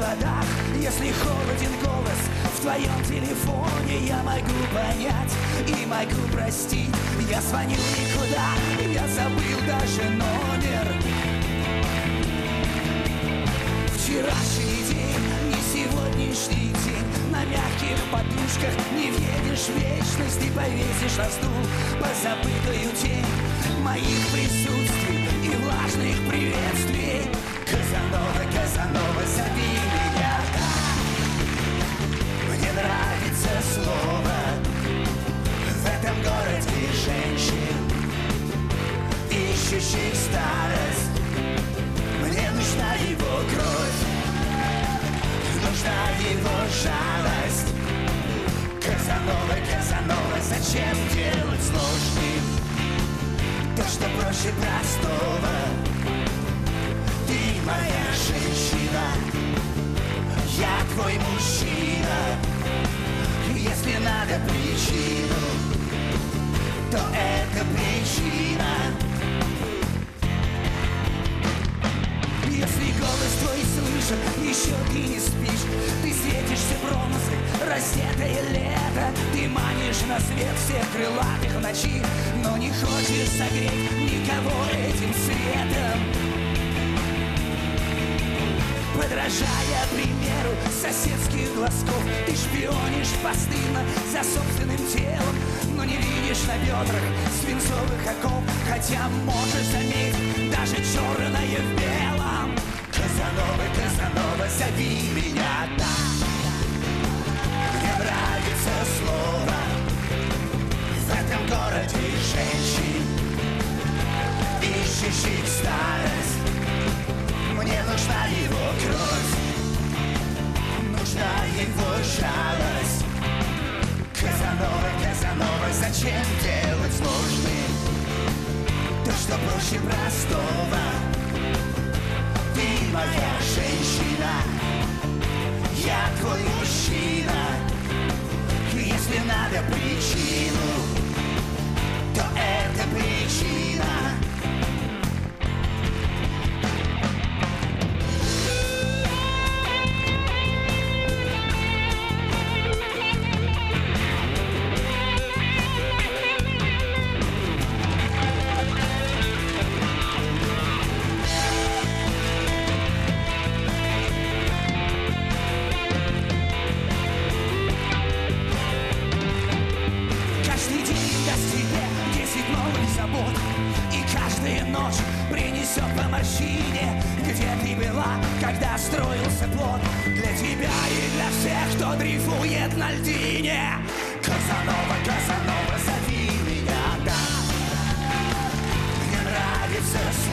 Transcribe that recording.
проводах. Если холоден голос в твоем телефоне, я могу понять и могу простить. Я звоню никуда, я забыл даже номер. Вчерашний день, не сегодняшний день. На мягких подушках не въедешь в вечность. И повесишь на стул позабытую тень моих присутствий и влажных приветствий. Казанова, Казанова, зови меня. Мне нравится слово в этом городе женщин, ищущих старость. Мне нужна его кровь, нужна его жалость. Казанова, Казанова, зачем делать сложным то, что проще простого? Ты моя женщина, я твой мужчина. Если надо причину, то это причина. Если голос твой слышен, еще ты не спишь. Ты светишься бронзой, раздетое лето. Ты манишь на свет всех крылатых в ночи, но не хочешь согреть никого этим светом. Подражая примеру соседских глазков, ты шпионишь постыдно за собственным телом, но не видишь на бедрах свинцовых оков, хотя можешь заметить даже черное в белом. Казанова, Казанова, зови меня, да. Мне нравится слово в этом городе женщин, ищущих старость. Мне нужна его кровь, нужна его жалость. Казанова, Казанова, зачем делать сложным то, что проще простого? Ты моя женщина, я твой мужчина. Если надо причину, то это причина. По морщине, где ты была, когда строился плод для тебя и для всех, кто дрейфует на льдине. Казанова, Казанова, зови меня, да. Мне нравится